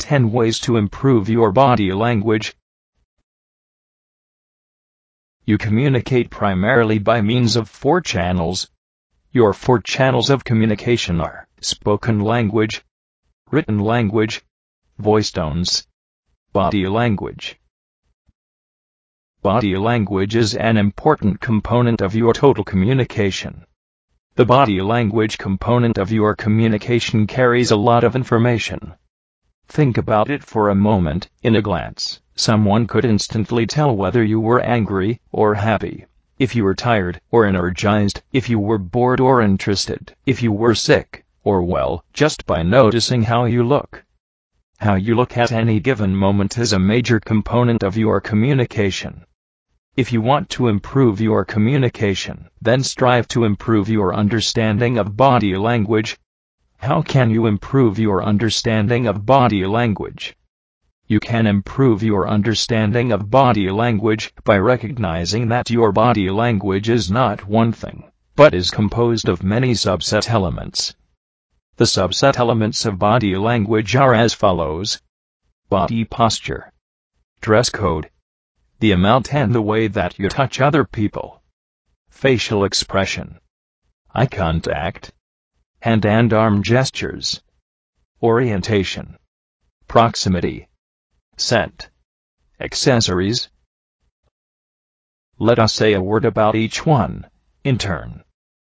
10 ways to improve your body language. You communicate primarily by means of 4 channels. Your 4 channels of communication are spoken language, written language, voice tones, body language. Body language is an important component of your total communication. The body language component of your communication carries a lot of information. Think about it for a moment. In a glance, someone could instantly tell whether you were angry or happy, if you were tired or energized, if you were bored or interested, if you were sick or well, just by noticing how you look. How you look at any given moment is a major component of your communication. If you want to improve your communication, then strive to improve your understanding of body language. How can you improve your understanding of body language? You can improve your understanding of body language by recognizing that your body language is not one thing, but is composed of many subset elements. The subset elements of body language are as follows: body posture, dress code, the amount and the way that you touch other people, facial expression, eye contact, hand and arm gestures, orientation, proximity, scent, accessories. Let us say a word about each one, in turn.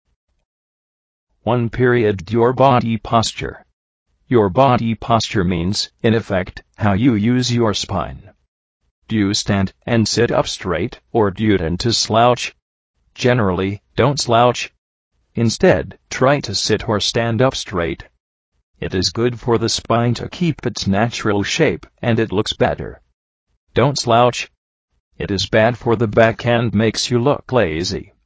1. Your body posture. Your body posture means, in effect, how you use your spine. Do you stand and sit up straight, or do you tend to slouch? Generally, don't slouch. Instead, try to sit or stand up straight. It is good for the spine to keep its natural shape, and it looks better. Don't slouch. It is bad for the back and makes you look lazy.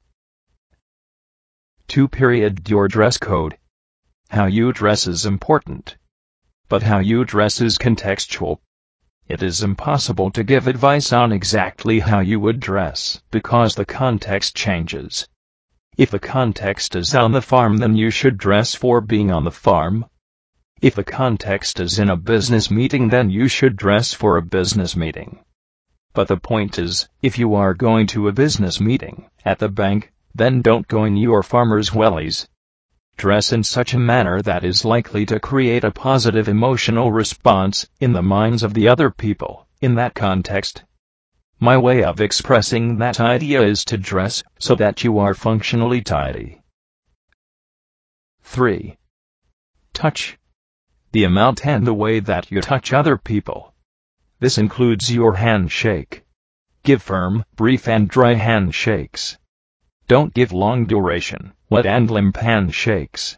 2. Your dress code. How you dress is important, but how you dress is contextual. It is impossible to give advice on exactly how you would dress, because the context changes. If the context is on the farm, then you should dress for being on the farm. If the context is in a business meeting, then you should dress for a business meeting. But the point is, if you are going to a business meeting at the bank, then don't go in your farmer's wellies. Dress in such a manner that is likely to create a positive emotional response in the minds of the other people in that context. My way of expressing that idea is to dress so that you are functionally tidy. 3. Touch. The amount and the way that you touch other people. This includes your handshake. Give firm, brief and dry handshakes. Don't give long duration, wet and limp handshakes.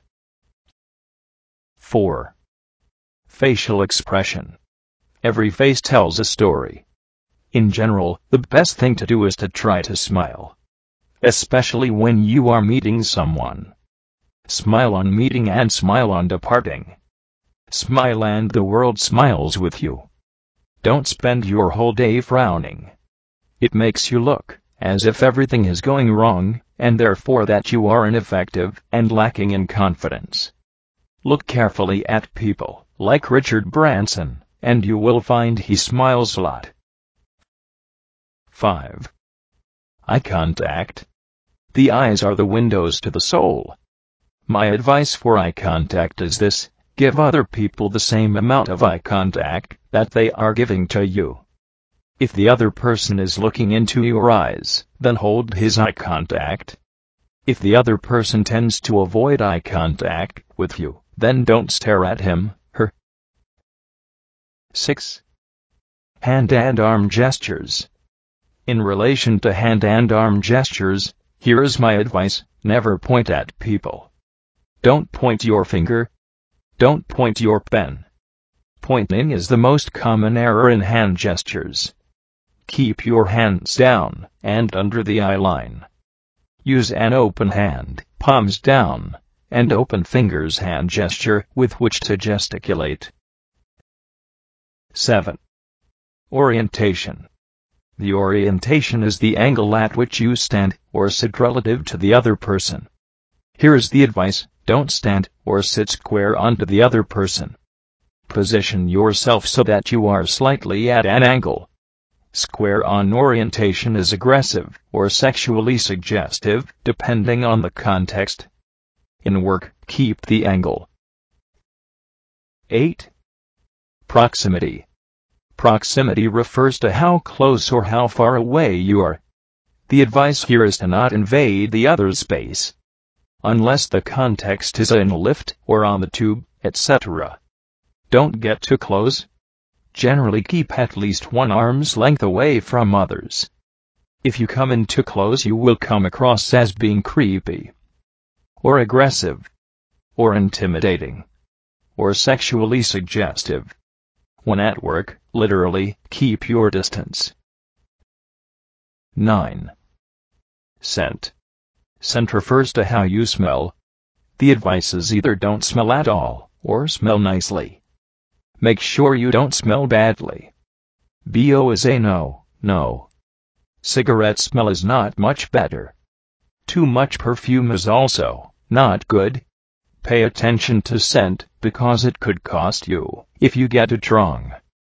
4. Facial expression. Every face tells a story. In general, the best thing to do is to try to smile. Especially when you are meeting someone. Smile on meeting and smile on departing. Smile and the world smiles with you. Don't spend your whole day frowning. It makes you look as if everything is going wrong, and therefore that you are ineffective and lacking in confidence. Look carefully at people like Richard Branson, and you will find he smiles a lot. 5. Eye contact. The eyes are the windows to the soul. My advice for eye contact is this: give other people the same amount of eye contact that they are giving to you. If the other person is looking into your eyes, then hold his eye contact. If the other person tends to avoid eye contact with you, then don't stare at him, her. 6. Hand and arm gestures. In relation to hand and arm gestures, here is my advice: never point at people. Don't point your finger. Don't point your pen. Pointing is the most common error in hand gestures. Keep your hands down and under the eye line. Use an open hand, palms down, and open fingers hand gesture with which to gesticulate. 7. Orientation. The orientation is the angle at which you stand or sit relative to the other person. Here is the advice: don't stand or sit square onto the other person. Position yourself so that you are slightly at an angle. Square-on orientation is aggressive or sexually suggestive, depending on the context. In work, keep the angle. 8. Proximity. Proximity refers to how close or how far away you are. The advice here is to not invade the other's space, unless the context is in a lift or on the tube, etc. Don't get too close. Generally keep at least 1 arm's length away from others. If you come in too close, you will come across as being creepy, or aggressive, or intimidating, or sexually suggestive. When at work, literally, keep your distance. 9. Scent. Scent refers to how you smell. The advice is either don't smell at all, or smell nicely. Make sure you don't smell badly. BO is a no, no. Cigarette smell is not much better. Too much perfume is also not good. Pay attention to scent, because it could cost you if you get it wrong.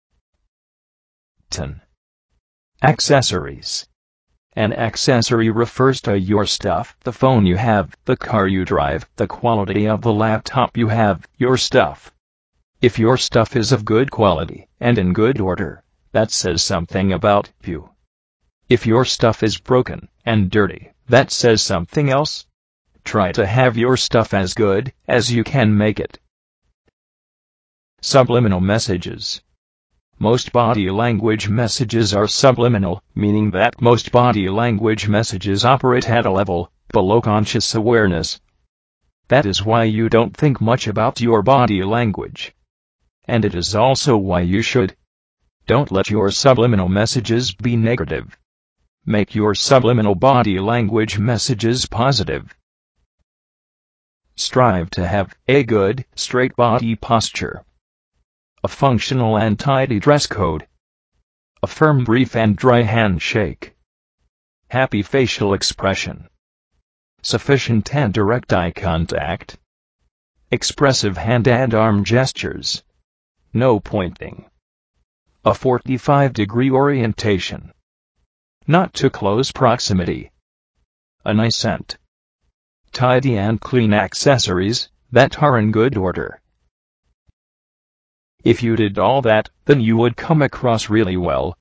10. Accessories. An accessory refers to your stuff, the phone you have, the car you drive, the quality of the laptop you have, your stuff. If your stuff is of good quality and in good order, that says something about you. If your stuff is broken and dirty, that says something else. Try to have your stuff as good as you can make it. Subliminal messages. Most body language messages are subliminal, meaning that most body language messages operate at a level below conscious awareness. That is why you don't think much about your body language. And it is also why you should. Don't let your subliminal messages be negative. Make your subliminal body language messages positive. Strive to have a good, straight body posture, a functional and tidy dress code, a firm, brief and dry handshake, happy facial expression, sufficient and direct eye contact, expressive hand and arm gestures, no pointing, a 45-degree orientation, not too close proximity, a nice scent, tidy and clean accessories that are in good order. If you did all that, then you would come across really well.